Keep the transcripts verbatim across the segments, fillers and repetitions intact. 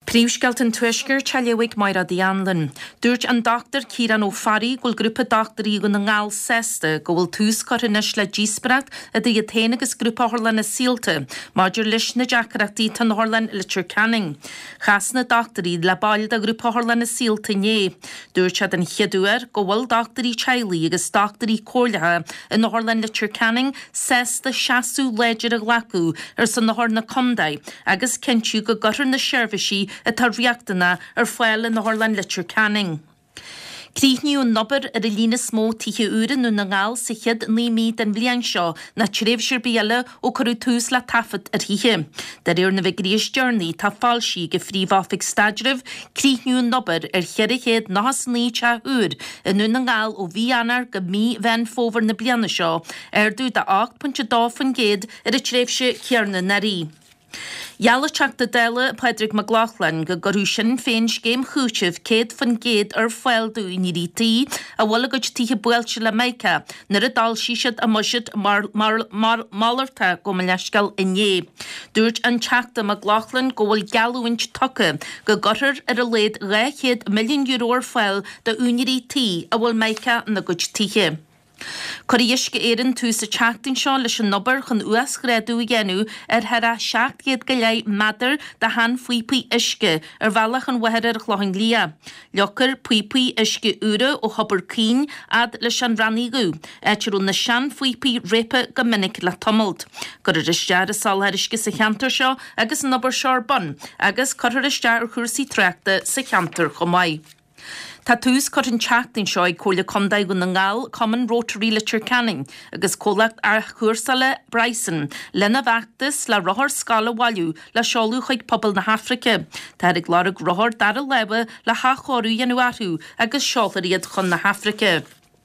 Príomhsceilt an tuisceir teilehigh Maira Dianlan. Dúirt an doctor Ciarán Ó Farraí gúil grúpa doctorí go na ngáil sesta go bhfuil tús corinnis le díospracht a dtí a téine agus grúpa Horlan na síalta, maidir leis na deacharachtaí tan Horlan Litcher Canning. Chas na doctorí le bailad a grúpa Horlan na síalta né. Dúirt siad an chiadúar go bhfuil doctorí Chailí agus doctorí cóilethe in na Horlan Litcher Canning sesta seaasú léidir a ghlacú ar san na Horna Condaid agus cintiú go gurthar na seirbhísí a tar riachtainna ar fáil in na Horlan Litcher Canning. Críthniú nobar ar a lína smó títhe úra nó na ngáil sa chiad ní míad an bhliain seo na tréimhseir béala ó corú tús le tafad ar híthe. Dar éir na bhigríos dearnaí tá fáilsí go phríomháfik staidirh críthniú nobar ar cheir a chéad náhas ní te úr in nó na ngáil ó bhí anar go mí bhean fómhar na bliana seo ar dú de ácht punt dó fan géad ar a tréimhse cearna narí. Jalla teachta déile Padraig McLaughlin go gurú sin féin scéim chúisih céad fan géad ar fáilú ní rítí a bhla go títhe buailte le meice nar a dal síisiad a muisiid málarta go me leiscail inné. Dúirt an teachta McLaughlin go bhfuil gealúint tucha go gurthar ar a léad réchéad milliún euro fáil de únirítí a bhfuil meice na go títhe. Coríisce éan tú sa teachtain seo leis an nobar chun uas gréadú i ghenú ar thera seacht géad go leith madar de han fuipaí isce ar bhealach an weheir ar chlochain lia. Leochar puipaí isce úra ó hobar cín ad leis an ranníú, éitirú na sean fuipaí répa go minic le tomult. Gur ar istear a salthar isce sa cheantar seo agus an nobar seoir bon, agus chuir istear ar chuirsaí treachta sa cheantar chomáid. Tá tús cur an teachtain seo ag cóla Condaid go na ngáil Common Rotary Litcher Canning agus cólacht ar chuarsala Bryson lena bheachtas le rothar scala bhailiú le seolú chuig pobl na Hafraice. Tá ag lárug rothar dar a leibhe le hachorú dhéanúarthú agus seoltaríad chun na Hafraice.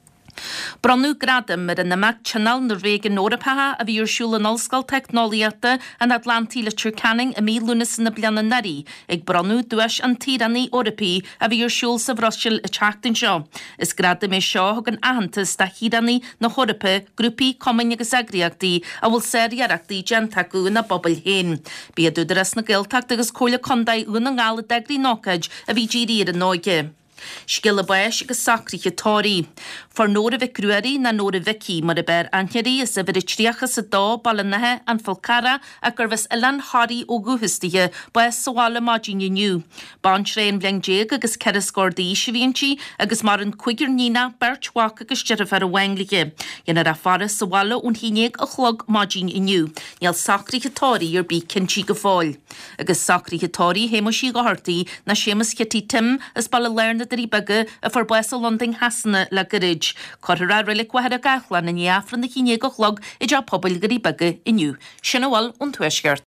Bronnú gradam mar an namach Channel Norvégan Norapatha a bhí arsúil an Ollscoil Technoliaachta an Atlantic Litcher Canning a mí lunas na bliana narí ag bronnú dúis an tírannaí Orpaí a bhí arsúil sa bhroisiil a teachtain seo. Is gradam é seo thug an ahantas da hírannaí na Chorpa grúpaí Comain agus Agriachtaí a bhfuil séireachtaí gentaú na bobbal héin. Bí a dúdaras na Gaeltacht agus cóla Condaid úna ngála degrí nócaid a bhí ddírí ar an nóige. Sgil a báis agus sacríe tóí. For nóra bheith grúirí na nóra vicí mar a bear antheirí is a bhir tríocha sa dó ballanathe an folcara a gur bheits ilan háí ó gúhastithe ba sála mádíine nniu. Báint réon bhlein déag agus ceir scódaí sibhíonntí agus mar an chuigiir nína berthaach agus dearh ar a bhainglige. Dhéanar a fara sála ún híineag a chlog mádín inniu. Níl sacríe tóí ar bí cinntíí go fáil. Agus sacríe tóí hémo sí go hartaí na sémas chetí tim is balla learna darí bege a for bues a London hasanna le garid. Corra rilik wahed a gachlan in iafran na híine go chlog i ja pobl garí bege inniu. Sinna bhil ón tuisceart.